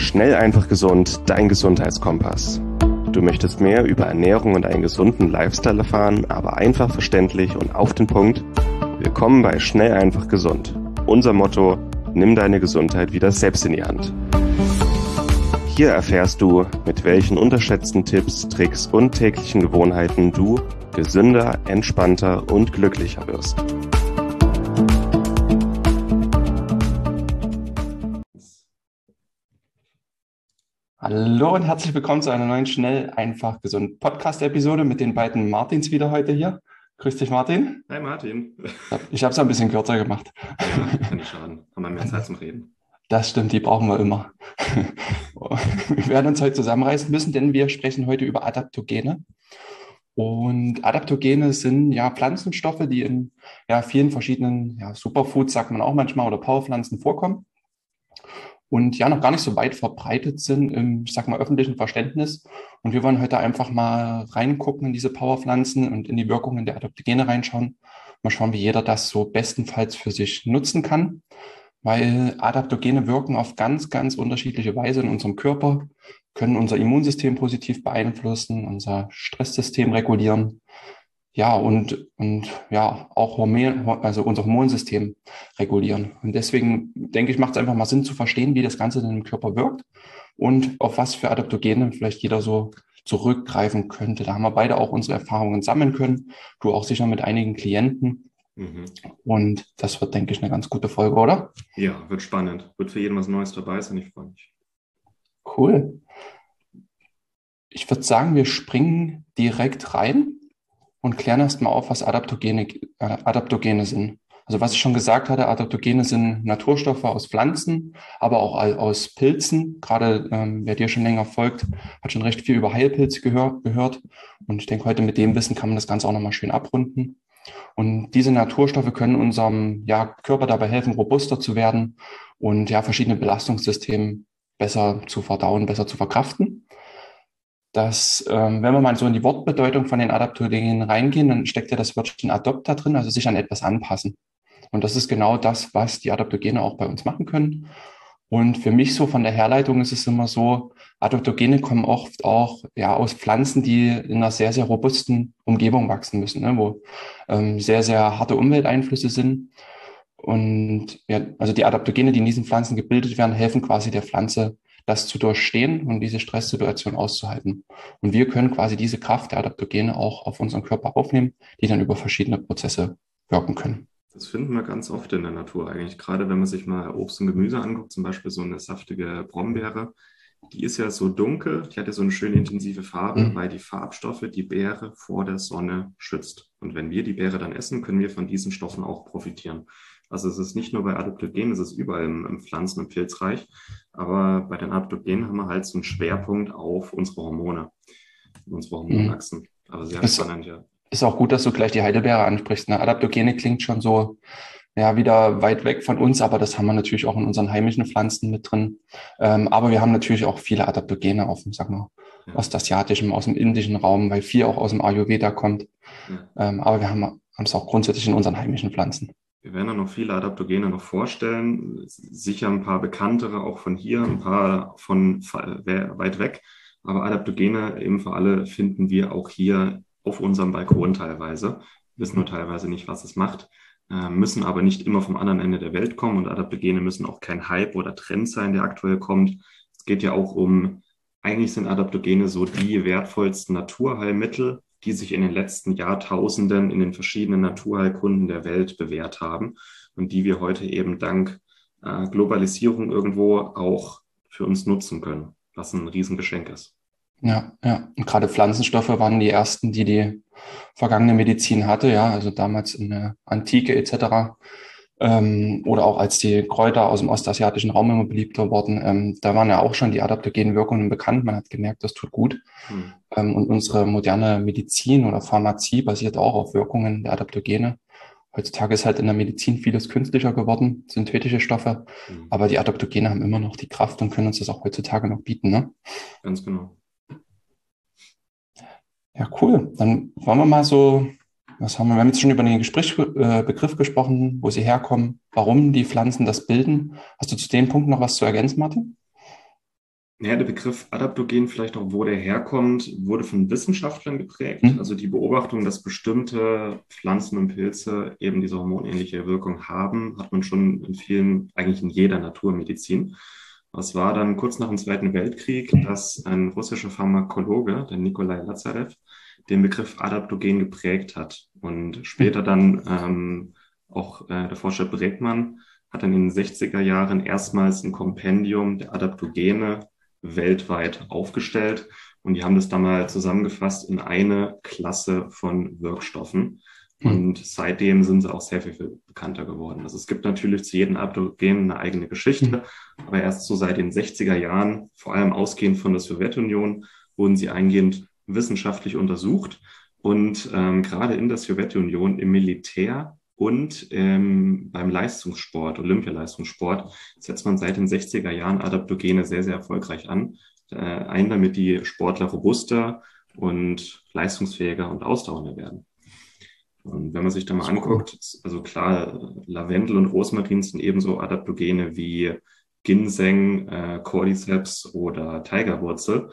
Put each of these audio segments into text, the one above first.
Schnell, einfach gesund, dein Gesundheitskompass. Du möchtest mehr über Ernährung und einen gesunden Lifestyle erfahren, aber einfach verständlich und auf den Punkt? Willkommen bei Schnell, einfach gesund. Unser Motto: Nimm deine Gesundheit wieder selbst in die Hand. Hier erfährst du, mit welchen unterschätzten Tipps, Tricks und täglichen Gewohnheiten du gesünder, entspannter und glücklicher wirst. Hallo und herzlich willkommen zu einer neuen Schnell, einfach gesund Podcast-Episode mit den beiden Martins wieder heute hier. Grüß dich, Martin. Hi Martin. Ich habe es ein bisschen kürzer gemacht. Ja, kann nicht schaden. Haben wir mehr Zeit zum Reden. Das stimmt, die brauchen wir immer. Wir werden uns heute zusammenreißen müssen, denn wir sprechen heute über Adaptogene. Und Adaptogene sind ja Pflanzenstoffe, die in vielen verschiedenen Superfoods, sagt man auch manchmal, oder Powerpflanzen vorkommen. Und ja, noch gar nicht so weit verbreitet sind im, ich sag mal, öffentlichen Verständnis. Und wir wollen heute einfach mal reingucken in diese Powerpflanzen und in die Wirkungen der Adaptogene reinschauen. Mal schauen, wie jeder das so bestenfalls für sich nutzen kann, weil Adaptogene wirken auf ganz, ganz unterschiedliche Weise in unserem Körper, können unser Immunsystem positiv beeinflussen, unser Stresssystem regulieren. Ja, und auch also unser Hormonsystem regulieren. Und deswegen denke ich, macht es einfach mal Sinn zu verstehen, wie das Ganze denn im Körper wirkt und auf was für Adaptogene vielleicht jeder so zurückgreifen könnte. Da haben wir beide auch unsere Erfahrungen sammeln können. Du auch sicher mit einigen Klienten. Und das wird, denke ich, eine ganz gute Folge, oder? Ja, wird spannend. Wird für jeden was Neues dabei sein. Ich freue mich. Cool. Ich würde sagen, wir springen direkt rein und klären erstmal auf, was Adaptogene sind. Also was ich schon gesagt hatte, Adaptogene sind Naturstoffe aus Pflanzen, aber auch aus Pilzen. Gerade wer dir schon länger folgt, hat schon recht viel über Heilpilze gehört. Und ich denke, heute mit dem Wissen kann man das Ganze auch nochmal schön abrunden. Und diese Naturstoffe können unserem Körper dabei helfen, robuster zu werden und verschiedene Belastungssysteme besser zu verdauen, besser zu verkraften. Wenn wir mal so in die Wortbedeutung von den Adaptogenen reingehen, dann steckt ja das Wörtchen Adopt da drin, also sich an etwas anpassen. Und das ist genau das, was die Adaptogene auch bei uns machen können. Und für mich so von der Herleitung ist es immer so, Adaptogene kommen oft auch aus Pflanzen, die in einer sehr, sehr robusten Umgebung wachsen müssen, ne, wo sehr, sehr harte Umwelteinflüsse sind. Und also die Adaptogene, die in diesen Pflanzen gebildet werden, helfen quasi der Pflanze, das zu durchstehen und diese Stresssituation auszuhalten. Und wir können quasi diese Kraft der Adaptogene auch auf unseren Körper aufnehmen, die dann über verschiedene Prozesse wirken können. Das finden wir ganz oft in der Natur eigentlich. Gerade wenn man sich mal Obst und Gemüse anguckt, zum Beispiel so eine saftige Brombeere, die ist ja so dunkel, die hat ja so eine schöne intensive Farbe, weil die Farbstoffe die Beere vor der Sonne schützt. Und wenn wir die Beere dann essen, können wir von diesen Stoffen auch profitieren. Also es ist nicht nur bei Adaptogenen, es ist überall im Pflanzen- und Pilzreich. Aber bei den Adaptogenen haben wir halt so einen Schwerpunkt auf unsere Hormone, unsere Hormonachsen. Aber sehr spannend, ja. Ist auch gut, dass du gleich die Heidelbeere ansprichst. Ne? Adaptogene klingt schon so wieder weit weg von uns, aber das haben wir natürlich auch in unseren heimischen Pflanzen mit drin. Aber wir haben natürlich auch viele Adaptogene auf dem, ostasiatischen, aus dem indischen Raum, weil viel auch aus dem Ayurveda kommt. Aber wir haben es auch grundsätzlich in unseren heimischen Pflanzen. Wir werden da noch viele Adaptogene noch vorstellen. Sicher ein paar bekanntere auch von hier, ein paar von weit weg. Aber Adaptogene eben für alle finden wir auch hier auf unserem Balkon teilweise. Wissen nur teilweise nicht, was es macht. Müssen aber nicht immer vom anderen Ende der Welt kommen. Und Adaptogene müssen auch kein Hype oder Trend sein, der aktuell kommt. Es geht ja auch eigentlich sind Adaptogene so die wertvollsten Naturheilmittel, die sich in den letzten Jahrtausenden in den verschiedenen Naturheilkunden der Welt bewährt haben und die wir heute eben dank Globalisierung irgendwo auch für uns nutzen können, was ein Riesengeschenk ist. Ja. Und gerade Pflanzenstoffe waren die ersten, die vergangene Medizin hatte, also damals in der Antike etc. Oder auch als die Kräuter aus dem ostasiatischen Raum immer beliebter wurden, da waren ja auch schon die adaptogenen Wirkungen bekannt. Man hat gemerkt, das tut gut. Und unsere moderne Medizin oder Pharmazie basiert auch auf Wirkungen der Adaptogene. Heutzutage ist halt in der Medizin vieles künstlicher geworden, synthetische Stoffe, aber die Adaptogene haben immer noch die Kraft und können uns das auch heutzutage noch bieten, ne? Ganz genau. Ja, cool. Dann wollen wir mal so, wir haben jetzt schon über den Begriff gesprochen, wo sie herkommen, warum die Pflanzen das bilden. Hast du zu dem Punkt noch was zu ergänzen, Martin? Ja, der Begriff Adaptogen, vielleicht auch wo der herkommt, wurde von Wissenschaftlern geprägt. Hm? Also die Beobachtung, dass bestimmte Pflanzen und Pilze eben diese hormonähnliche Wirkung haben, hat man schon in vielen, eigentlich in jeder Naturmedizin. Es war dann kurz nach dem Zweiten Weltkrieg, dass ein russischer Pharmakologe, der Nikolai Lazarev, den Begriff Adaptogen geprägt hat. Und später dann auch der Forscher Bregmann hat dann in den 60er Jahren erstmals ein Kompendium der Adaptogene weltweit aufgestellt. Und die haben das dann mal zusammengefasst in eine Klasse von Wirkstoffen. Hm. Und seitdem sind sie auch sehr viel bekannter geworden. Also es gibt natürlich zu jedem Adaptogen eine eigene Geschichte, aber erst so seit den 60er Jahren, vor allem ausgehend von der Sowjetunion, wurden sie eingehend wissenschaftlich untersucht. Und gerade in der Sowjetunion im Militär und beim Leistungssport, Olympialeistungssport, setzt man seit den 60er Jahren Adaptogene sehr, sehr erfolgreich ein, damit die Sportler robuster und leistungsfähiger und ausdauernder werden. Und wenn man sich da mal anguckt, also klar, Lavendel und Rosmarin sind ebenso Adaptogene wie Ginseng, Cordyceps oder Tigerwurzel.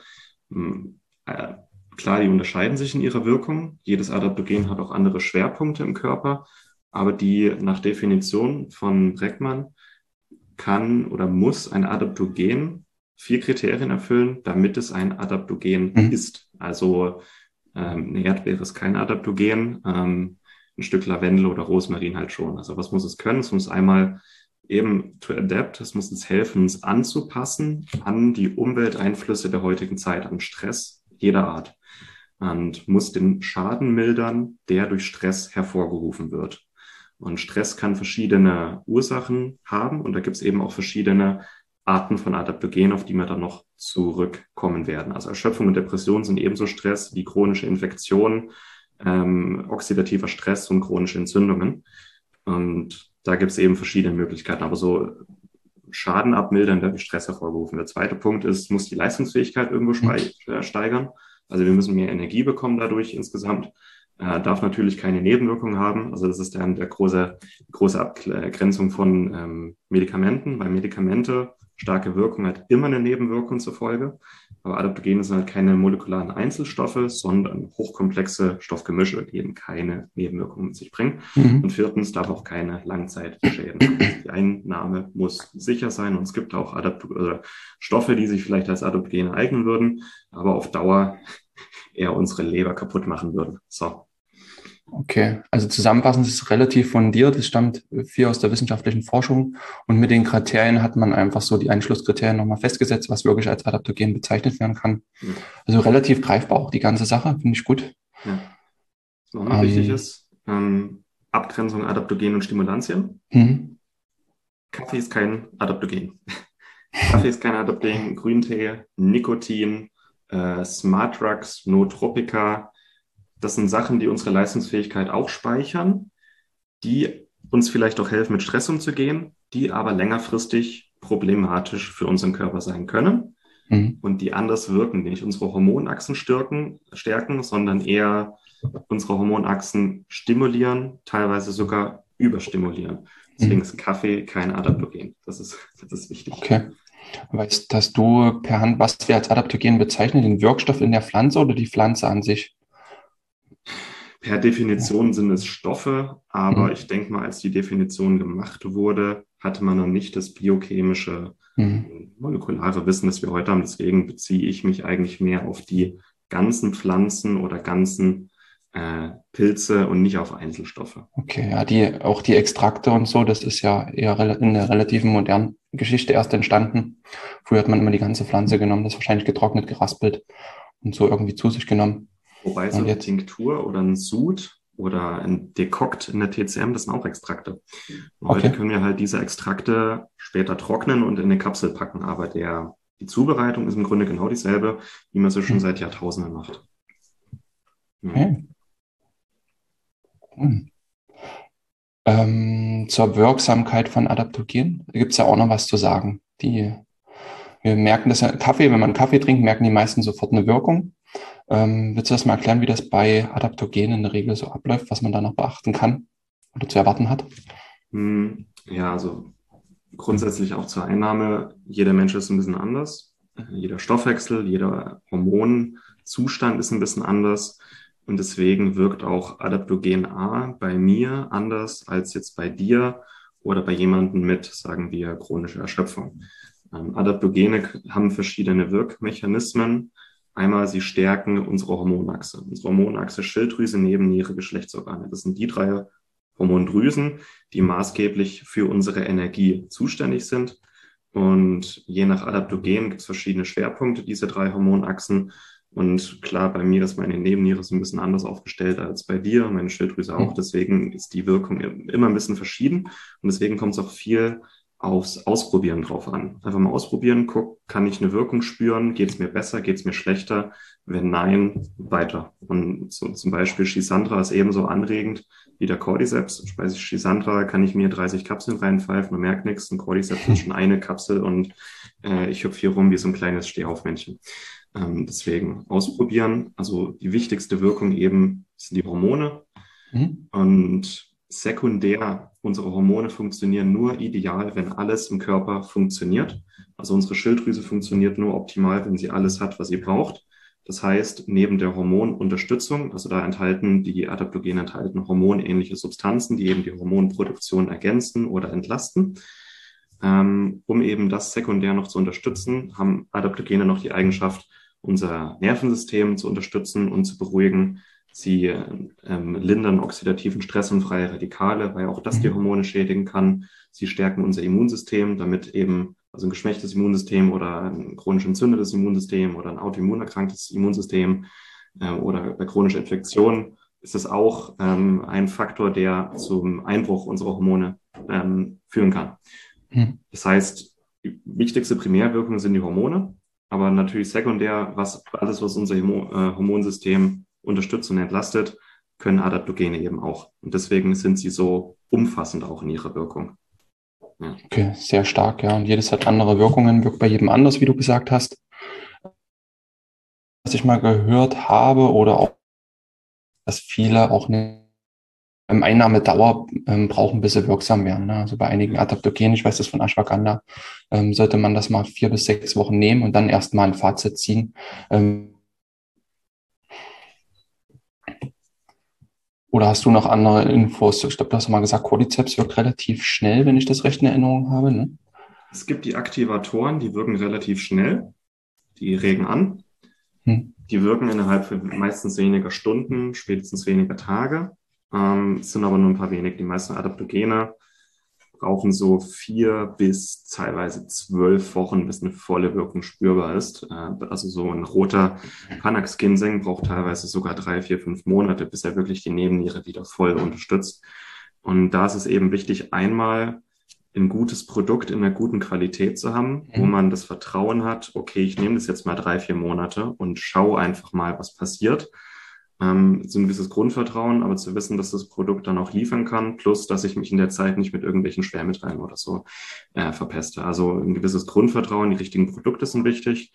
Klar, die unterscheiden sich in ihrer Wirkung. Jedes Adaptogen hat auch andere Schwerpunkte im Körper, aber die nach Definition von Bregmann kann oder muss ein Adaptogen 4 Kriterien erfüllen, damit es ein Adaptogen ist. Also eine Erdbeere ist kein Adaptogen, ein Stück Lavendel oder Rosmarin halt schon. Also was muss es können? Es muss einmal eben to adapt, es muss uns helfen, uns anzupassen an die Umwelteinflüsse der heutigen Zeit, an Stress jeder Art und muss den Schaden mildern, der durch Stress hervorgerufen wird. Und Stress kann verschiedene Ursachen haben und da gibt es eben auch verschiedene Arten von Adaptogenen, auf die wir dann noch zurückkommen werden. Also Erschöpfung und Depression sind ebenso Stress wie chronische Infektionen, oxidativer Stress und chronische Entzündungen. Und da gibt es eben verschiedene Möglichkeiten, aber so Schaden abmildern, der durch Stress hervorgerufen wird. Der zweite Punkt ist, muss die Leistungsfähigkeit irgendwo steigern. Also wir müssen mehr Energie bekommen dadurch insgesamt. Darf natürlich keine Nebenwirkungen haben. Also das ist dann der große Abgrenzung von Medikamenten. Weil Medikamente, starke Wirkung hat immer eine Nebenwirkung zur Folge. Aber Adaptogene sind halt keine molekularen Einzelstoffe, sondern hochkomplexe Stoffgemische, die eben keine Nebenwirkungen mit sich bringen. Und viertens darf auch keine Langzeitschäden haben. Also die Einnahme muss sicher sein und es gibt auch Stoffe, die sich vielleicht als Adaptogene eignen würden, aber auf Dauer eher unsere Leber kaputt machen würden. So. Okay, also zusammenfassend ist es relativ fundiert, es stammt viel aus der wissenschaftlichen Forschung und mit den Kriterien hat man einfach so die Einschlusskriterien nochmal festgesetzt, was wirklich als Adaptogen bezeichnet werden kann. Ja. Also relativ greifbar auch die ganze Sache, finde ich gut. Ja. Was nochmal wichtig ist, Abgrenzung Adaptogen und Stimulantien. Kaffee ist kein Adaptogen. Kaffee ist kein Adaptogen, Grüntee, Nikotin, Smart Drugs, Nootropika, das sind Sachen, die unsere Leistungsfähigkeit auch speichern, die uns vielleicht auch helfen, mit Stress umzugehen, die aber längerfristig problematisch für unseren Körper sein können und die anders wirken, die nicht unsere Hormonachsen stärken, sondern eher unsere Hormonachsen stimulieren, teilweise sogar überstimulieren. Deswegen ist Kaffee kein Adaptogen. Das ist wichtig. Okay. Hast du per Hand, was wir als Adaptogen bezeichnen, den Wirkstoff in der Pflanze oder die Pflanze an sich? Per Definition sind es Stoffe, aber ich denke mal, als die Definition gemacht wurde, hatte man noch nicht das biochemische, molekulare Wissen, das wir heute haben. Deswegen beziehe ich mich eigentlich mehr auf die ganzen Pflanzen oder ganzen Pilze und nicht auf Einzelstoffe. Okay, ja, auch die Extrakte und so, das ist ja eher in der relativen modernen Geschichte erst entstanden. Früher hat man immer die ganze Pflanze genommen, das wahrscheinlich getrocknet, geraspelt und so irgendwie zu sich genommen. Wobei so eine Tinktur oder ein Sud oder ein Dekokt in der TCM, das sind auch Extrakte. Und heute können wir halt diese Extrakte später trocknen und in eine Kapsel packen, aber die Zubereitung ist im Grunde genau dieselbe, wie man sie schon seit Jahrtausenden macht. Okay. Zur Wirksamkeit von Adaptogenen gibt es ja auch noch was zu sagen. Wir merken das ja, wenn man Kaffee trinkt, merken die meisten sofort eine Wirkung. Willst du das mal erklären, wie das bei Adaptogenen in der Regel so abläuft, was man da noch beachten kann oder zu erwarten hat? Ja, also grundsätzlich auch zur Einnahme. Jeder Mensch ist ein bisschen anders. jeder Stoffwechsel, jeder Hormonzustand ist ein bisschen anders. Und deswegen wirkt auch Adaptogen A bei mir anders als jetzt bei dir oder bei jemandem mit, sagen wir, chronischer Erschöpfung. Adaptogene haben verschiedene Wirkmechanismen. Einmal, sie stärken unsere Hormonachse. Unsere Hormonachse Schilddrüse, Nebenniere, Geschlechtsorgane. Das sind die drei Hormondrüsen, die maßgeblich für unsere Energie zuständig sind. Und je nach Adaptogen gibt es verschiedene Schwerpunkte, diese drei Hormonachsen. Und klar, bei mir ist meine Nebenniere so ein bisschen anders aufgestellt als bei dir, meine Schilddrüse auch. Deswegen ist die Wirkung immer ein bisschen verschieden. Und deswegen kommt es auch viel aufs Ausprobieren drauf an. Einfach mal ausprobieren, guck, kann ich eine Wirkung spüren? Geht es mir besser? Geht es mir schlechter? Wenn nein, weiter. Und so, zum Beispiel Schisandra ist ebenso anregend wie der Cordyceps. Bei Schisandra kann ich mir 30 Kapseln reinpfeifen und merke nichts. Ein Cordyceps ist schon eine Kapsel und ich hüpfe hier rum wie so ein kleines Stehaufmännchen. Deswegen ausprobieren. Also die wichtigste Wirkung eben sind die Hormone. Und sekundär, unsere Hormone funktionieren nur ideal, wenn alles im Körper funktioniert. Also unsere Schilddrüse funktioniert nur optimal, wenn sie alles hat, was sie braucht. Das heißt, neben der Hormonunterstützung, also da enthalten die Adaptogene enthalten hormonähnliche Substanzen, die eben die Hormonproduktion ergänzen oder entlasten. Um eben das sekundär noch zu unterstützen, haben Adaptogene noch die Eigenschaft, unser Nervensystem zu unterstützen und zu beruhigen. Sie lindern oxidativen Stress und freie Radikale, weil auch das die Hormone schädigen kann. Sie stärken unser Immunsystem, damit eben also ein geschwächtes Immunsystem oder ein chronisch entzündetes Immunsystem oder ein autoimmunerkranktes Immunsystem oder bei chronischer Infektion ist es auch ein Faktor, der zum Einbruch unserer Hormone führen kann. Das heißt, die wichtigste Primärwirkung sind die Hormone, aber natürlich sekundär, alles, was unser Hormonsystem unterstützt und entlastet, können Adaptogene eben auch. Und deswegen sind sie so umfassend auch in ihrer Wirkung. Ja. Okay, sehr stark, ja. Und jedes hat andere Wirkungen, wirkt bei jedem anders, wie du gesagt hast. Was ich mal gehört habe oder auch, dass viele auch eine Einnahmedauer brauchen, bis sie wirksam werden. Ne? Also bei einigen Adaptogenen, ich weiß das von Ashwagandha, sollte man das mal 4 bis 6 Wochen nehmen und dann erst mal ein Fazit ziehen. Oder hast du noch andere Infos? Ich glaube, du hast mal gesagt, Cordyceps wirkt relativ schnell, wenn ich das recht in Erinnerung habe. Ne? Es gibt die Aktivatoren, die wirken relativ schnell. Die regen an. Die wirken innerhalb von meistens weniger Stunden, spätestens weniger Tage. Es sind aber nur ein paar wenig. Die meisten Adaptogene brauchen so 4 bis teilweise 12 Wochen, bis eine volle Wirkung spürbar ist. Also so ein roter Panax-Ginseng braucht teilweise sogar 3, 4, 5 Monate, bis er wirklich die Nebenniere wieder voll unterstützt. Und da ist es eben wichtig, einmal ein gutes Produkt in einer guten Qualität zu haben, wo man das Vertrauen hat, okay, ich nehme das jetzt mal 3, 4 Monate und schaue einfach mal, was passiert. So ein gewisses Grundvertrauen, aber zu wissen, dass das Produkt dann auch liefern kann, plus, dass ich mich in der Zeit nicht mit irgendwelchen Schwermetallen oder so verpeste. Also ein gewisses Grundvertrauen, die richtigen Produkte sind wichtig.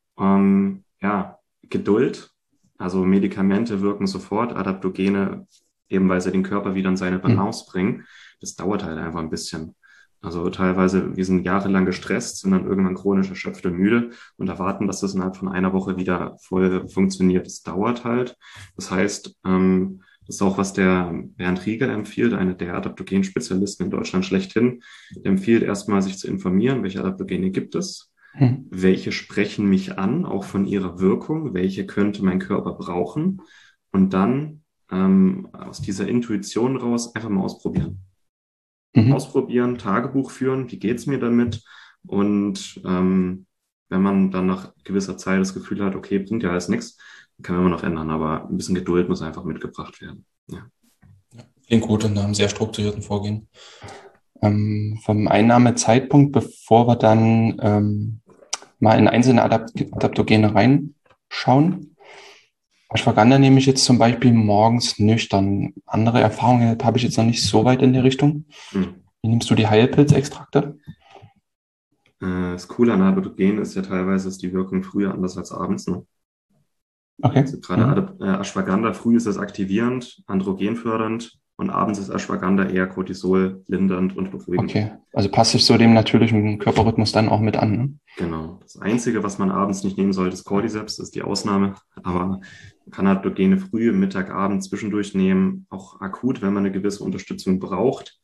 Geduld, also Medikamente wirken sofort, Adaptogene, eben weil sie den Körper wieder in seine Balance bringen. Das dauert halt einfach ein bisschen. Also teilweise, wir sind jahrelang gestresst, sind dann irgendwann chronisch erschöpft und müde und erwarten, dass das innerhalb von einer Woche wieder voll funktioniert. Das dauert halt. Das heißt, das ist auch, was der Bernd Rieger empfiehlt, einer der Adaptogen-Spezialisten in Deutschland schlechthin. Der empfiehlt erstmal, sich zu informieren, welche Adaptogene gibt es, welche sprechen mich an, auch von ihrer Wirkung, welche könnte mein Körper brauchen und dann aus dieser Intuition raus einfach mal ausprobieren. Ausprobieren, Tagebuch führen, wie geht's mir damit? Und wenn man dann nach gewisser Zeit das Gefühl hat, okay, bringt ja alles nichts, kann man immer noch ändern, aber ein bisschen Geduld muss einfach mitgebracht werden. Ja. Klingt gut und einem sehr strukturierten Vorgehen. Vom Einnahmezeitpunkt, bevor wir dann mal in einzelne Adaptogene reinschauen. Ashwagandha nehme ich jetzt zum Beispiel morgens nüchtern. Andere Erfahrungen habe ich jetzt noch nicht so weit in der Richtung. Wie nimmst du die Heilpilzextrakte? Das Coole an Adaptogenen ist ja teilweise, ist die Wirkung früher anders als abends. Ne? Okay. Also gerade Ashwagandha, früh ist es aktivierend, androgenfördernd, und abends ist Ashwagandha eher Cortisol lindernd und beruhigend. Okay, also passt sich so dem natürlichen Körperrhythmus dann auch mit an, ne? Genau. Das Einzige, was man abends nicht nehmen sollte, ist Cordyceps, das ist die Ausnahme. Aber man kann Adaptogene früh, Mittag, Abend zwischendurch nehmen, auch akut, wenn man eine gewisse Unterstützung braucht.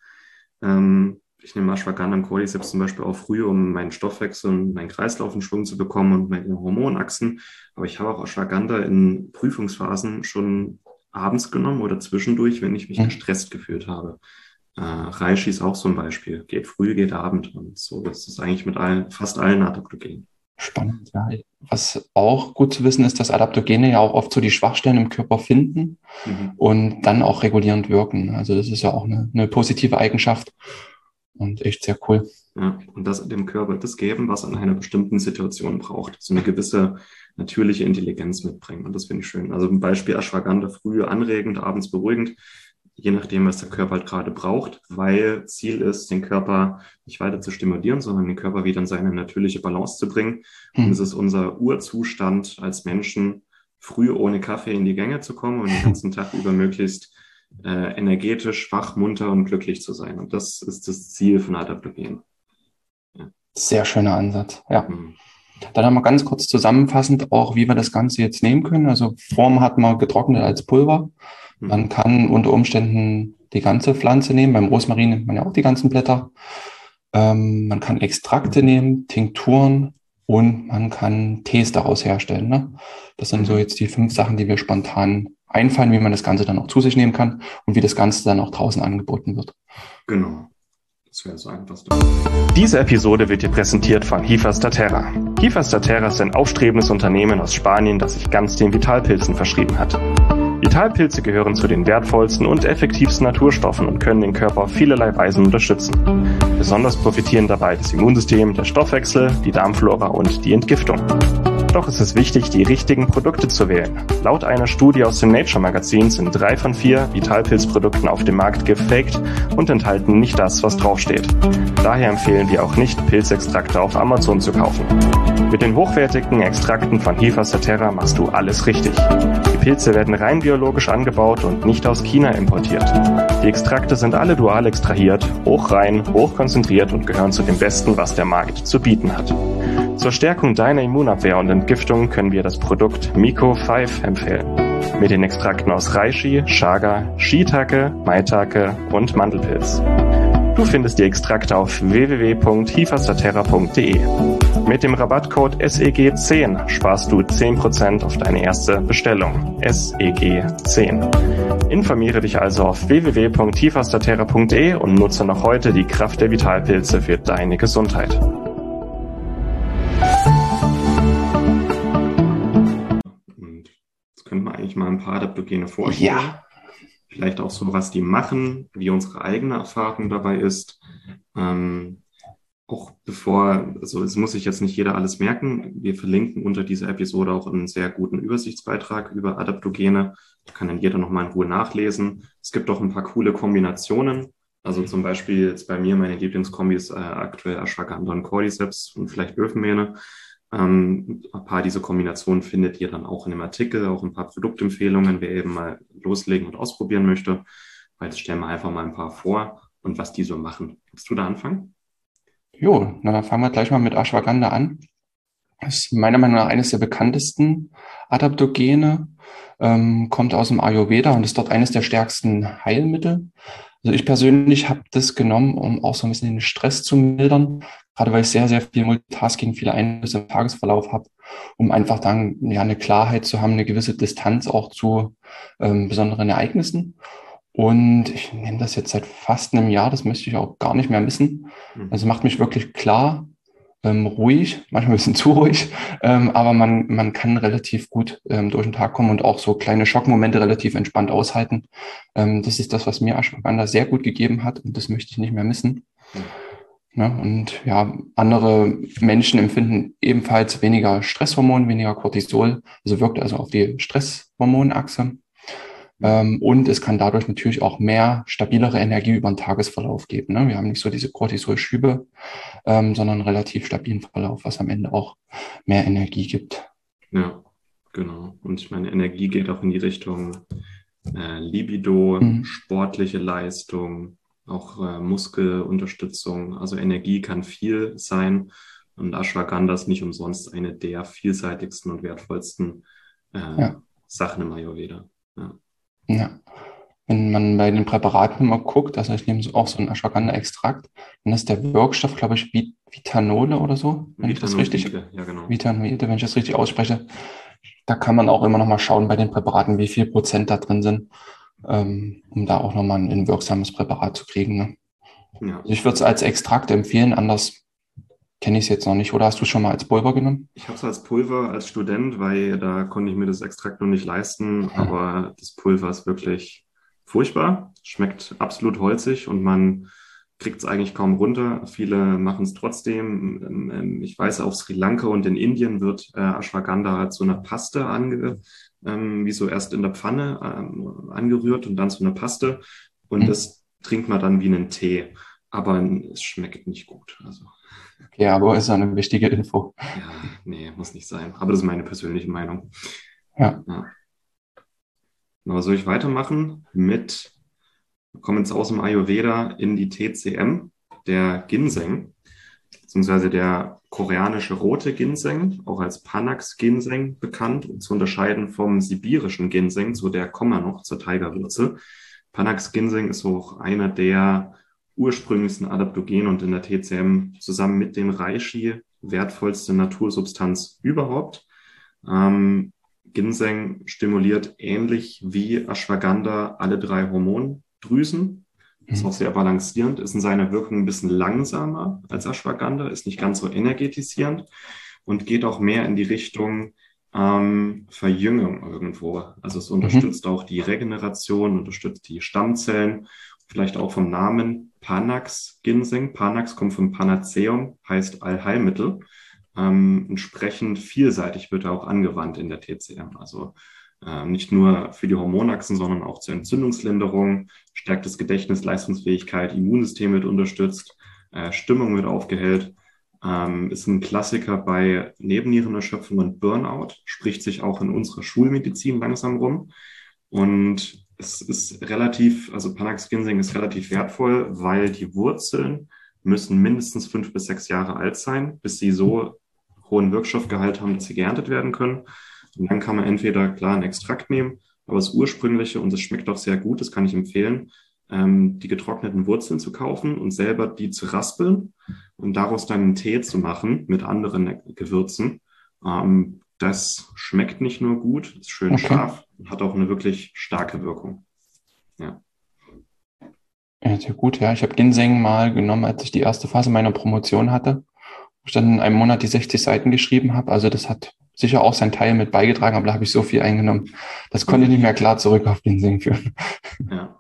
Ich nehme Ashwagandha und Cordyceps zum Beispiel auch früh, um meinen Stoffwechsel und meinen Kreislauf in Schwung zu bekommen und meine Hormonachsen. Aber ich habe auch Ashwagandha in Prüfungsphasen schon abends genommen oder zwischendurch, wenn ich mich gestresst gefühlt habe. Reishi ist auch so ein Beispiel. Geht früh, geht Abend. Und so ist es eigentlich mit fast allen Adaptogenen. Spannend, ja. Was auch gut zu wissen ist, dass Adaptogene ja auch oft so die Schwachstellen im Körper finden und dann auch regulierend wirken. Also das ist ja auch eine positive Eigenschaft und echt sehr cool. Ja, und das dem Körper das geben, was er in einer bestimmten Situation braucht. So eine gewisse natürliche Intelligenz mitbringen. Und das finde ich schön. Also ein Beispiel Ashwagandha, früh anregend, abends beruhigend, je nachdem, was der Körper halt gerade braucht, weil Ziel ist, den Körper nicht weiter zu stimulieren, sondern den Körper wieder in seine natürliche Balance zu bringen. Und es ist unser Urzustand als Menschen, früh ohne Kaffee in die Gänge zu kommen und den ganzen Tag über möglichst energetisch, wach, munter und glücklich zu sein. Und das ist das Ziel von Adaptogenen. Ja. Sehr schöner Ansatz, ja. Dann haben wir ganz kurz zusammenfassend auch, wie wir das Ganze jetzt nehmen können. Also Form hat man getrocknet als Pulver. Man kann unter Umständen die ganze Pflanze nehmen. Beim Rosmarin nimmt man ja auch die ganzen Blätter. Man kann Extrakte nehmen, Tinkturen und man kann Tees daraus herstellen. Ne? Das sind so jetzt die 5 Sachen, die mir spontan einfallen, wie man das Ganze dann auch zu sich nehmen kann und wie das Ganze dann auch draußen angeboten wird. Genau. Das wäre so einfach. Diese Episode wird dir präsentiert von Hifastaterra. Hifastaterra ist ein aufstrebendes Unternehmen aus Spanien, das sich ganz den Vitalpilzen verschrieben hat. Vitalpilze gehören zu den wertvollsten und effektivsten Naturstoffen und können den Körper auf vielerlei Weisen unterstützen. Besonders profitieren dabei das Immunsystem, der Stoffwechsel, die Darmflora und die Entgiftung. Doch es ist wichtig, die richtigen Produkte zu wählen. Laut einer Studie aus dem Nature-Magazin sind 3 von 4 Vitalpilzprodukten auf dem Markt gefaked und enthalten nicht das, was draufsteht. Daher empfehlen wir auch nicht, Pilzextrakte auf Amazon zu kaufen. Mit den hochwertigen Extrakten von Hifastaterra machst du alles richtig. Die Pilze werden rein biologisch angebaut und nicht aus China importiert. Die Extrakte sind alle dual extrahiert, hochrein, hochkonzentriert und gehören zu dem Besten, was der Markt zu bieten hat. Zur Stärkung deiner Immunabwehr und Entgiftung können wir das Produkt Miko 5 empfehlen. Mit den Extrakten aus Reishi, Chaga, Shiitake, Maitake und Mandelpilz. Du findest die Extrakte auf www.hifastaterra.de. Mit dem Rabattcode SEG10 sparst du 10% auf deine erste Bestellung. SEG10. Informiere dich also auf www.hifastaterra.de und nutze noch heute die Kraft der Vitalpilze für deine Gesundheit. Könnte man eigentlich mal ein paar Adaptogene vorstellen. Ja. Vielleicht auch so, was die machen, wie unsere eigene Erfahrung dabei ist. Auch also es muss sich jetzt nicht jeder alles merken. Wir verlinken unter dieser Episode auch einen sehr guten Übersichtsbeitrag über Adaptogene. Da kann dann jeder nochmal in Ruhe nachlesen. Es gibt auch ein paar coole Kombinationen. Also zum Beispiel jetzt bei mir, meine Lieblingskombi ist aktuell Ashwagandha und Cordyceps und vielleicht Öfenmähne. Ein paar dieser Kombinationen findet ihr dann auch in dem Artikel, auch ein paar Produktempfehlungen, wer eben mal loslegen und ausprobieren möchte. Weil jetzt stellen wir einfach mal ein paar vor und was die so machen. Willst du da anfangen? Jo, dann fangen wir gleich mal mit Ashwagandha an. Das ist meiner Meinung nach eines der bekanntesten Adaptogene, kommt aus dem Ayurveda und ist dort eines der stärksten Heilmittel. Also ich persönlich habe das genommen, um auch so ein bisschen den Stress zu mildern, gerade weil ich sehr, sehr viel Multitasking, viele Einflüsse im Tagesverlauf habe, um einfach dann ja eine Klarheit zu haben, eine gewisse Distanz auch zu besonderen Ereignissen. Und ich nehme das jetzt seit fast einem Jahr, das möchte ich auch gar nicht mehr missen. Also macht mich wirklich klar, ruhig, manchmal ein bisschen zu ruhig, aber man kann relativ gut durch den Tag kommen und auch so kleine Schockmomente relativ entspannt aushalten. Das ist das, was mir Ashwagandha sehr gut gegeben hat und das möchte ich nicht mehr missen. Ja, und ja, andere Menschen empfinden ebenfalls weniger Stresshormon, weniger Cortisol, also wirkt also auf die Stresshormonachse. Und es kann dadurch natürlich auch mehr stabilere Energie über den Tagesverlauf geben. Ne? Wir haben nicht so diese Cortisol-Schübe, sondern einen relativ stabilen Verlauf, was am Ende auch mehr Energie gibt. Ja, genau. Und ich meine, Energie geht auch in die Richtung Libido, Mhm. sportliche Leistung, auch Muskelunterstützung, also Energie kann viel sein. Und Ashwagandha ist nicht umsonst eine der vielseitigsten und wertvollsten äh, Ja, Sachen im Ayurveda. Ja. ja. Wenn man bei den Präparaten mal guckt, also ich nehme so auch so einen Ashwagandha-Extrakt, dann ist der Wirkstoff, glaube ich, Vitanole oder so, wenn ich das richtig, Vitanoide, ja genau. Vitanoide, wenn ich das richtig ausspreche. Da kann man auch immer noch mal schauen bei den Präparaten, wie viel Prozent da drin sind, um da auch nochmal ein wirksames Präparat zu kriegen. Ne? Ja. Also ich würde es als Extrakt empfehlen, anders kenne ich es jetzt noch nicht. Oder hast du es schon mal als Pulver genommen? Ich habe es als Pulver als Student, weil da konnte ich mir das Extrakt noch nicht leisten, aber das Pulver ist wirklich furchtbar, schmeckt absolut holzig und man kriegt es eigentlich kaum runter. Viele machen es trotzdem. Ich weiß, auf Sri Lanka und in Indien wird Ashwagandha zu einer Paste wie so erst in der Pfanne angerührt und dann zu einer Paste und Hm. das trinkt man dann wie einen Tee, aber es schmeckt nicht gut. Also Okay, aber ist eine wichtige Info. ja, nee, muss nicht sein. Aber das ist meine persönliche Meinung. Ja. Ja. Aber soll ich weitermachen wir kommen jetzt aus dem Ayurveda in die TCM, der Ginseng, beziehungsweise der koreanische rote Ginseng, auch als Panax-Ginseng bekannt, und zu unterscheiden vom sibirischen Ginseng, zu der kommen wir noch, zur Tigerwurzel. Panax-Ginseng ist auch einer der ursprünglichsten Adaptogene und in der TCM zusammen mit dem Reishi wertvollste Natursubstanz überhaupt. Ähm, Ginseng stimuliert ähnlich wie Ashwagandha alle drei Hormondrüsen. Ist auch Hm. sehr balancierend, ist in seiner Wirkung ein bisschen langsamer als Ashwagandha, ist nicht ganz so energetisierend und geht auch mehr in die Richtung Verjüngung irgendwo. Also es Mhm. unterstützt auch die Regeneration, unterstützt die Stammzellen, vielleicht auch vom Namen Panax Ginseng. Panax kommt vom Panaceum, heißt Allheilmittel. Entsprechend vielseitig wird er auch angewandt in der TCM. Also nicht nur für die Hormonachsen, sondern auch zur Entzündungslinderung, stärkt das Gedächtnis, Leistungsfähigkeit, Immunsystem wird unterstützt, Stimmung wird aufgehellt, ist ein Klassiker bei Nebennierenerschöpfung und Burnout, spricht sich auch in unserer Schulmedizin langsam rum. Und es ist relativ, also Panax Ginseng ist relativ wertvoll, weil die Wurzeln müssen mindestens 5 bis 6 Jahre alt sein, bis sie so hohen Wirkstoffgehalt haben, dass sie geerntet werden können. Und dann kann man entweder klar einen Extrakt nehmen, aber das ursprüngliche, und es schmeckt auch sehr gut, das kann ich empfehlen, die getrockneten Wurzeln zu kaufen und selber die zu raspeln und daraus dann einen Tee zu machen mit anderen Gewürzen. Das schmeckt nicht nur gut, ist schön Okay. scharf und hat auch eine wirklich starke Wirkung. Ja. Ja, sehr gut, ja. Ich habe Ginseng mal genommen, als ich die erste Phase meiner Promotion hatte, wo ich dann in einem Monat die 60 Seiten geschrieben habe. Also das hat sicher auch seinen Teil mit beigetragen, aber da habe ich so viel eingenommen. Das konnte ich nicht mehr klar zurück auf Ginseng führen. Ja.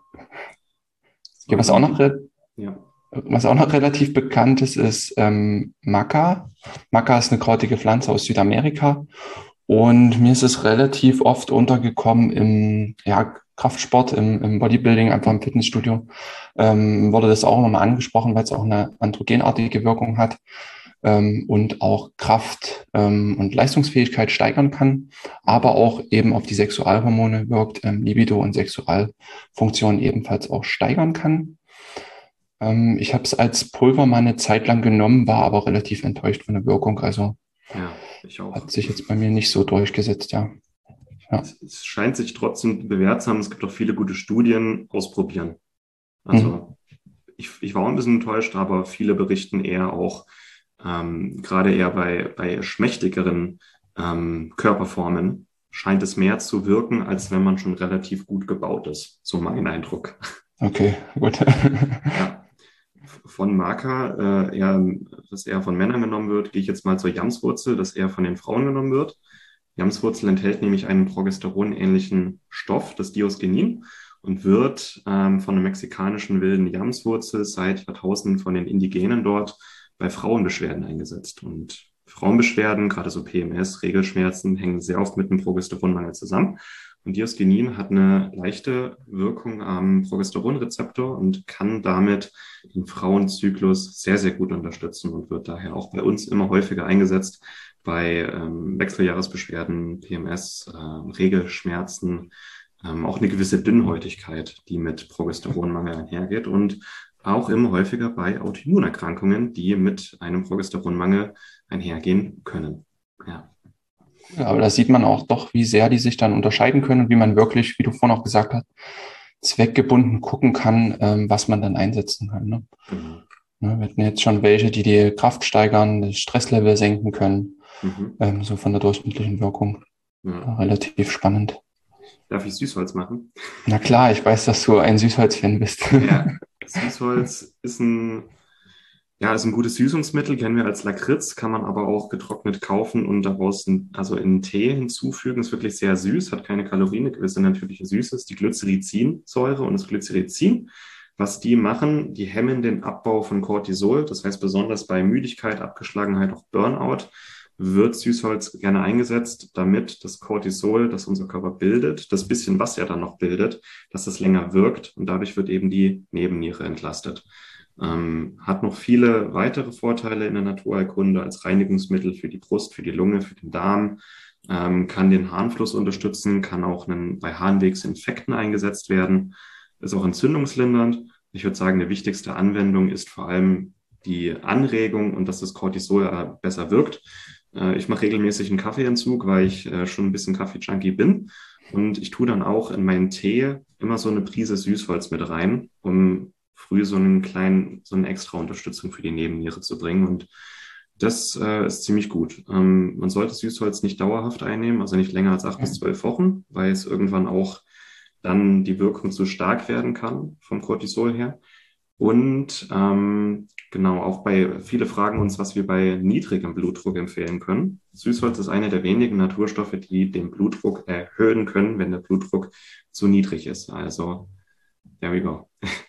So, Ja, also ja. was auch noch relativ bekannt ist, ist Maca. Maca ist eine krautige Pflanze aus Südamerika. Und mir ist es relativ oft untergekommen im ja, Kraftsport, im Bodybuilding, einfach im Fitnessstudio. Wurde das auch nochmal angesprochen, weil es auch eine androgenartige Wirkung hat und auch Kraft und Leistungsfähigkeit steigern kann, aber auch eben auf die Sexualhormone wirkt, Libido und Sexualfunktion ebenfalls auch steigern kann. Ich habe es als Pulver mal eine Zeit lang genommen, war aber relativ enttäuscht von der Wirkung. Also Ja, ich hat auch. sich jetzt bei mir nicht so durchgesetzt, ja. Ja. Es scheint sich trotzdem bewährt zu haben. Es gibt auch viele gute Studien. Ausprobieren. Hm. Also ich war auch ein bisschen enttäuscht, aber viele berichten eher auch, gerade eher bei schmächtigeren Körperformen, scheint es mehr zu wirken, als wenn man schon relativ gut gebaut ist. So mein Eindruck. Okay, gut. Ja, von Maca, dass eher von Männern genommen wird, gehe ich jetzt mal zur Jamswurzel, dass eher von den Frauen genommen wird. Jamswurzel enthält nämlich einen progesteronähnlichen Stoff, das Diosgenin, und wird von der mexikanischen wilden Jamswurzel seit Jahrtausenden von den Indigenen dort bei Frauenbeschwerden eingesetzt. Und Frauenbeschwerden, gerade so PMS, Regelschmerzen, hängen sehr oft mit dem Progesteronmangel zusammen. Und Diosgenin hat eine leichte Wirkung am Progesteronrezeptor und kann damit den Frauenzyklus sehr, sehr gut unterstützen und wird daher auch bei uns immer häufiger eingesetzt bei Wechseljahresbeschwerden, PMS, Regelschmerzen, auch eine gewisse Dünnhäutigkeit, die mit Progesteronmangel einhergeht und auch immer häufiger bei Autoimmunerkrankungen, die mit einem Progesteronmangel einhergehen können. Ja. Ja, aber da sieht man auch doch, wie sehr die sich dann unterscheiden können und wie man wirklich, wie du vorhin auch gesagt hast, zweckgebunden gucken kann, was man dann einsetzen kann. Ne? Genau. Ne, wir hatten jetzt schon welche, die die Kraft steigern, das Stresslevel senken können, so von der durchschnittlichen Wirkung. Ja. Relativ spannend. Darf ich Süßholz machen? Na klar, ich weiß, dass du ein Süßholz-Fan bist. Ja, Süßholz ist ist ein gutes Süßungsmittel, kennen wir als Lakritz, kann man aber auch getrocknet kaufen und daraus also in Tee hinzufügen. Ist wirklich sehr süß, hat keine Kalorien, eine gewisse natürliche Süße, ist die Glycerinsäure und das Glycerizin. Was die machen, die hemmen den Abbau von Cortisol. Das heißt, besonders bei Müdigkeit, Abgeschlagenheit, auch Burnout, wird Süßholz gerne eingesetzt, damit das Cortisol, das unser Körper bildet, das bisschen, was er dann noch bildet, dass es länger wirkt und dadurch wird eben die Nebenniere entlastet. Hat noch viele weitere Vorteile in der Naturheilkunde als Reinigungsmittel für die Brust, für die Lunge, für den Darm, kann den Harnfluss unterstützen, kann auch bei Harnwegsinfekten eingesetzt werden, ist auch entzündungslindernd. Ich würde sagen, die wichtigste Anwendung ist vor allem die Anregung und dass das Cortisol besser wirkt. Ich mache regelmäßig einen Kaffeeentzug, weil ich schon ein bisschen Kaffee-Junkie bin. Und ich tue dann auch in meinen Tee immer so eine Prise Süßholz mit rein, um früh so eine extra Unterstützung für die Nebenniere zu bringen. Und das ist ziemlich gut. Man sollte Süßholz nicht dauerhaft einnehmen, also nicht länger als 8 bis 12 Wochen, weil es irgendwann auch dann die Wirkung zu stark werden kann vom Cortisol her. Und genau, viele fragen uns, was wir bei niedrigem Blutdruck empfehlen können. Süßholz ist eine der wenigen Naturstoffe, die den Blutdruck erhöhen können, wenn der Blutdruck zu niedrig ist. Also, there we go.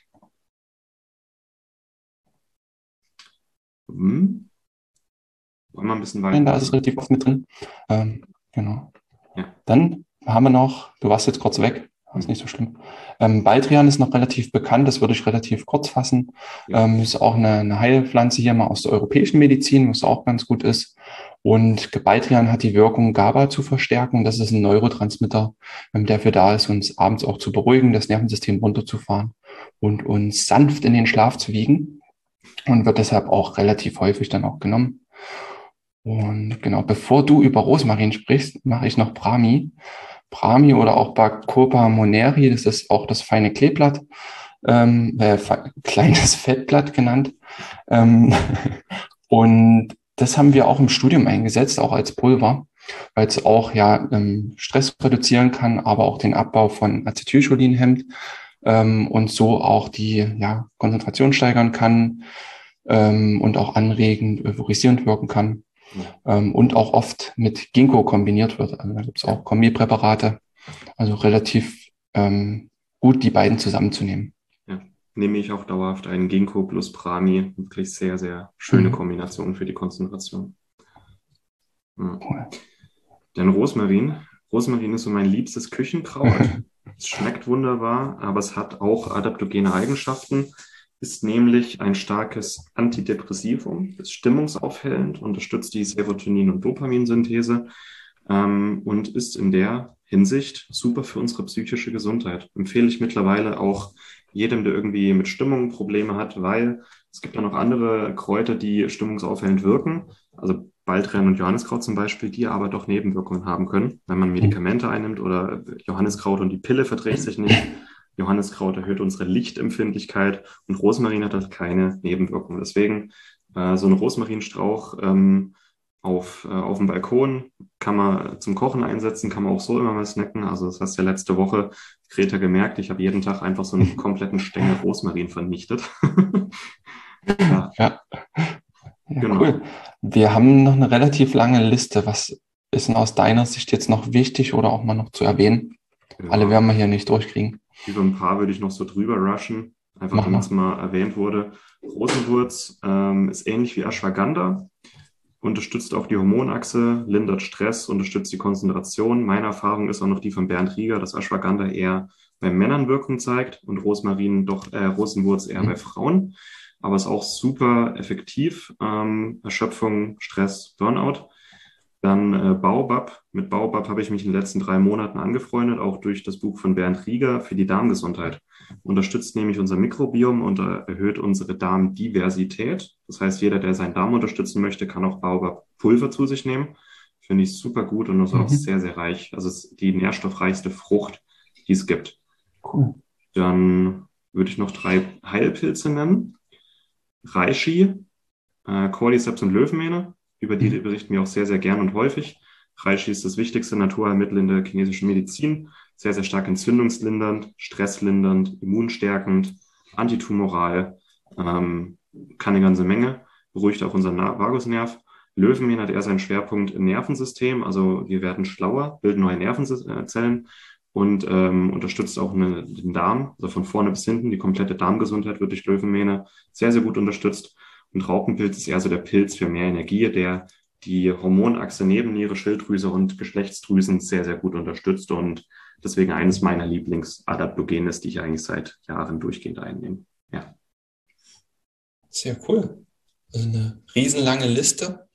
Wollen wir ein bisschen weiter? Nein, da ist es relativ oft mit drin. Genau. Ja. Dann haben wir noch, du warst jetzt kurz weg, ist nicht so schlimm. Baldrian ist noch relativ bekannt, das würde ich relativ kurz fassen. Ja. Ist auch eine Heilpflanze hier mal aus der europäischen Medizin, was auch ganz gut ist. Und Baldrian hat die Wirkung, GABA zu verstärken. Das ist ein Neurotransmitter, der dafür da ist, uns abends auch zu beruhigen, das Nervensystem runterzufahren und uns sanft in den Schlaf zu wiegen. Und wird deshalb auch relativ häufig dann auch genommen. Und genau, bevor du über Rosmarin sprichst, mache ich noch Brahmi. Brahmi oder auch Bacopa moneri, das ist auch das feine Kleeblatt, kleines Fettblatt genannt. Und das haben wir auch im Studium eingesetzt, auch als Pulver, weil es auch Stress reduzieren kann, aber auch den Abbau von Acetylcholin hemmt und so auch die Konzentration steigern kann und auch anregend, euphorisierend wirken kann. Und auch oft mit Ginkgo kombiniert wird. Also da gibt es auch Kombipräparate. Also relativ gut, die beiden zusammenzunehmen. Ja, nehme ich auch dauerhaft einen Ginkgo plus Brahmi. Wirklich sehr, sehr schöne Kombination für die Konzentration. Ja. Cool. Dann Rosmarin. Rosmarin ist so mein liebstes Küchenkraut. Es schmeckt wunderbar, aber es hat auch adaptogene Eigenschaften. Ist nämlich ein starkes Antidepressivum, ist stimmungsaufhellend, unterstützt die Serotonin- und Dopaminsynthese und ist in der Hinsicht super für unsere psychische Gesundheit. Empfehle ich mittlerweile auch jedem, der irgendwie mit Stimmung Probleme hat, weil es gibt ja noch andere Kräuter, die stimmungsaufhellend wirken. Also Baldrian und Johanniskraut zum Beispiel, die aber doch Nebenwirkungen haben können, wenn man Medikamente einnimmt oder Johanniskraut und die Pille verträgt sich nicht. Johanniskraut erhöht unsere Lichtempfindlichkeit und Rosmarin hat halt keine Nebenwirkungen. Deswegen so ein Rosmarinstrauch auf dem Balkon kann man zum Kochen einsetzen, kann man auch so immer mal snacken. Also das hast du ja letzte Woche, Greta, gemerkt, ich habe jeden Tag einfach so einen kompletten Stängel Rosmarin vernichtet. Ja, Genau. Cool. Wir haben noch eine relativ lange Liste. Was ist denn aus deiner Sicht jetzt noch wichtig oder auch mal noch zu erwähnen? Ja. Alle werden wir hier nicht durchkriegen. Über ein paar würde ich noch so drüber rushen, einfach Mach damit es mal erwähnt wurde. Rosenwurz ist ähnlich wie Ashwagandha, unterstützt auch die Hormonachse, lindert Stress, unterstützt die Konzentration. Meine Erfahrung ist auch noch die von Bernd Rieger, dass Ashwagandha eher bei Männern Wirkung zeigt und Rosenwurz eher bei Frauen. Aber ist auch super effektiv. Erschöpfung, Stress, Burnout. Dann Baobab. Mit Baobab habe ich mich in den letzten 3 Monaten angefreundet, auch durch das Buch von Bernd Rieger für die Darmgesundheit. Unterstützt nämlich unser Mikrobiom und erhöht unsere Darmdiversität. Das heißt, jeder, der seinen Darm unterstützen möchte, kann auch Baobab-Pulver zu sich nehmen. Finde ich super gut und ist auch sehr, sehr reich. Also es ist die nährstoffreichste Frucht, die es gibt. Cool. Dann würde ich noch 3 Heilpilze nennen. Reishi, Cordyceps und Löwenmähne. Über die berichten wir auch sehr, sehr gern und häufig. Reishi ist das wichtigste Naturheilmittel in der chinesischen Medizin. Sehr, sehr stark entzündungslindernd, stresslindernd, immunstärkend, antitumoral, kann eine ganze Menge, beruhigt auch unseren Vagusnerv. Löwenmähne hat eher seinen Schwerpunkt im Nervensystem, also wir werden schlauer, bilden neue Nervenzellen und unterstützt auch den Darm, also von vorne bis hinten. Die komplette Darmgesundheit wird durch Löwenmähne sehr, sehr gut unterstützt. Und Raupenpilz ist eher so der Pilz für mehr Energie, der die Hormonachse Nebenniere, Schilddrüse und Geschlechtsdrüsen sehr, sehr gut unterstützt und deswegen eines meiner Lieblingsadaptogene ist, die ich eigentlich seit Jahren durchgehend einnehme. Ja. Sehr cool. Also eine riesenlange Liste.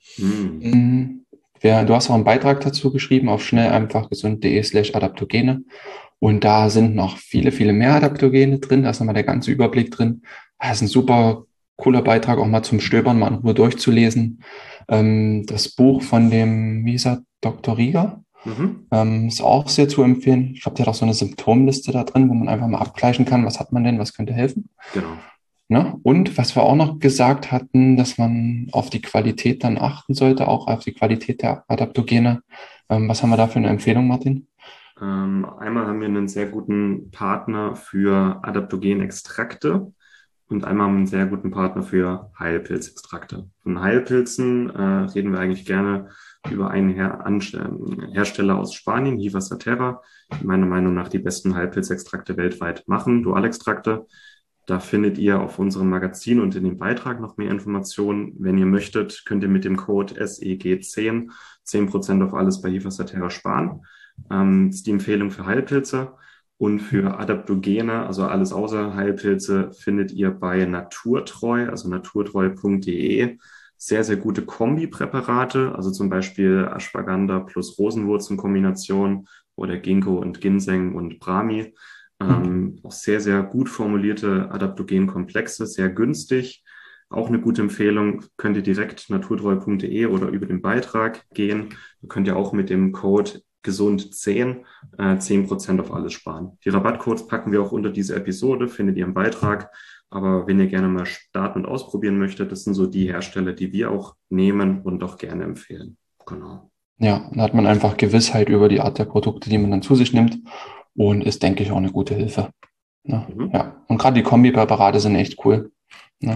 Ja, du hast auch einen Beitrag dazu geschrieben auf schnelleinfachgesund.de/Adaptogene und da sind noch viele, viele mehr Adaptogene drin. Da ist nochmal der ganze Überblick drin. Das ist ein super cooler Beitrag, auch mal zum Stöbern, mal in Ruhe durchzulesen. Das Buch von dem, wie hieß er, Dr. Rieger, ist auch sehr zu empfehlen. Ich glaube, der hat auch so eine Symptomliste da drin, wo man einfach mal abgleichen kann, was hat man denn, was könnte helfen. Genau. Ne? Und was wir auch noch gesagt hatten, dass man auf die Qualität dann achten sollte, auch auf die Qualität der Adaptogene. Was haben wir da für eine Empfehlung, Martin? Einmal haben wir einen sehr guten Partner für Adaptogenextrakte. Und einmal haben wir einen sehr guten Partner für Heilpilzextrakte. Von Heilpilzen reden wir eigentlich gerne über einen Hersteller aus Spanien, Hiva-Saterra, die meiner Meinung nach die besten Heilpilzextrakte weltweit machen, Dualextrakte. Da findet ihr auf unserem Magazin und in dem Beitrag noch mehr Informationen. Wenn ihr möchtet, könnt ihr mit dem Code SEG10 10% auf alles bei Hiva-Saterra sparen. Das ist die Empfehlung für Heilpilze. Und für Adaptogene, also alles außer Heilpilze, findet ihr bei Naturtreu, also naturtreu.de, sehr, sehr gute Kombipräparate, also zum Beispiel Ashwagandha plus Rosenwurzelkombination oder Ginkgo und Ginseng und Brahmi. Auch sehr, sehr gut formulierte Adaptogenkomplexe, sehr günstig. Auch eine gute Empfehlung, könnt ihr direkt naturtreu.de oder über den Beitrag gehen. Da könnt ihr auch mit dem Code gesund10 10% auf alles sparen. Die Rabattcodes packen wir auch unter diese Episode, findet ihr im Beitrag. Aber wenn ihr gerne mal starten und ausprobieren möchtet, das sind so die Hersteller, die wir auch nehmen und auch gerne empfehlen. Genau. Ja, da hat man einfach Gewissheit über die Art der Produkte, die man dann zu sich nimmt und ist, denke ich, auch eine gute Hilfe. Ja, ja. Und gerade die Kombipräparate sind echt cool. Ja.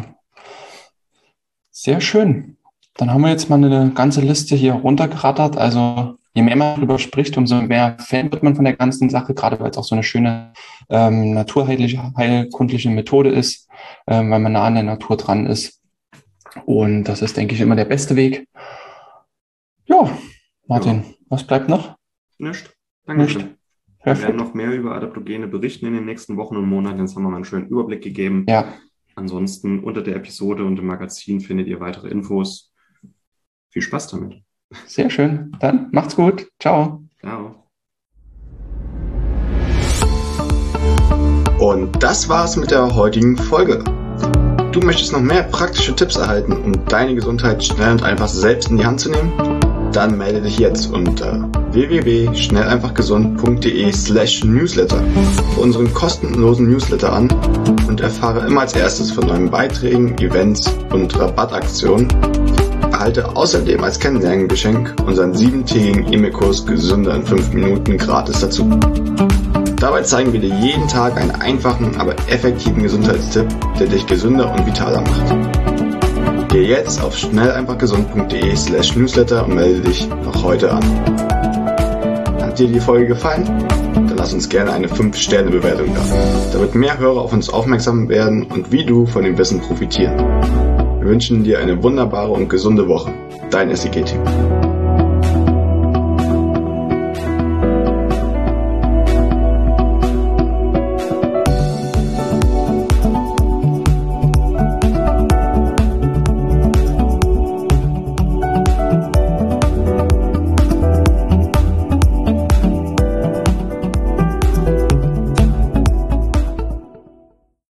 Sehr schön. Dann haben wir jetzt mal eine ganze Liste hier runtergerattert. Also je mehr man darüber spricht, umso mehr Fan wird man von der ganzen Sache, gerade weil es auch so eine schöne heilkundliche Methode ist, weil man nah an der Natur dran ist. Und das ist, denke ich, immer der beste Weg. Ja, Martin, was bleibt noch? Nichts. Dankeschön. Nicht. Wir werden noch mehr über Adaptogene berichten in den nächsten Wochen und Monaten. Jetzt haben wir mal einen schönen Überblick gegeben. Ja. Ansonsten unter der Episode und im Magazin findet ihr weitere Infos. Viel Spaß damit. Sehr schön. Dann macht's gut. Ciao. Ciao. Und das war's mit der heutigen Folge. Du möchtest noch mehr praktische Tipps erhalten, um deine Gesundheit schnell und einfach selbst in die Hand zu nehmen? Dann melde dich jetzt unter www.schnelleinfachgesund.de/newsletter für unseren kostenlosen Newsletter an und erfahre immer als erstes von neuen Beiträgen, Events und Rabattaktionen. Erhalte außerdem als Kennenlerngeschenk unseren 7-tägigen E-Mail-Kurs Gesünder in 5 Minuten gratis dazu. Dabei zeigen wir dir jeden Tag einen einfachen, aber effektiven Gesundheitstipp, der dich gesünder und vitaler macht. Geh jetzt auf schnelleinfachgesund.de/newsletter und melde dich noch heute an. Hat dir die Folge gefallen? Dann lass uns gerne eine 5-Sterne-Bewertung da, damit mehr Hörer auf uns aufmerksam werden und wie du von dem Wissen profitieren. Wir wünschen dir eine wunderbare und gesunde Woche. Dein SEG-Team.